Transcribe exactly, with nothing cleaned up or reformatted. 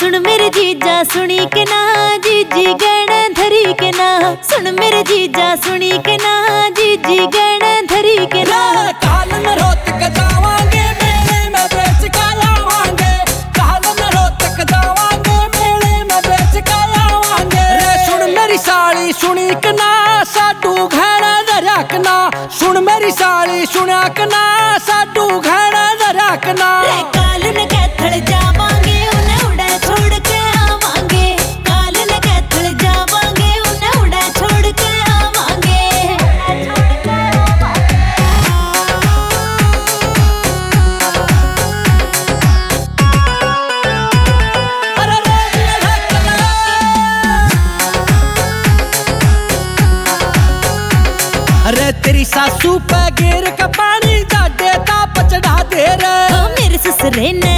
सुन मेरे जीजा सुनी के ना जीजी गहने धरी के ना। सुन मेरे जीजा सुनी के ना जीजी गहने धरी के ना। काल में रोत के जावांगे मेले में बेच के आवांगे। काल में रोत के जावांगे मेले में बेच के आवांगे। रे सुन मेरी साली सुनी के ना साडू घड़ा धरा के ना। सुन मेरी साली सुना के ना साडू घड़ा धरा के ना। रे काल न कैथल जावांगे उन्हें उड़ा छोड़ के आवांगे। काल न कैथल जावांगे उन्हें उड़ा छोड़ के आवांगे। अरे तेरी सासू पे गिर के पानी जाडे ताप चढ़ा दे रे। मेरे ससुरे ने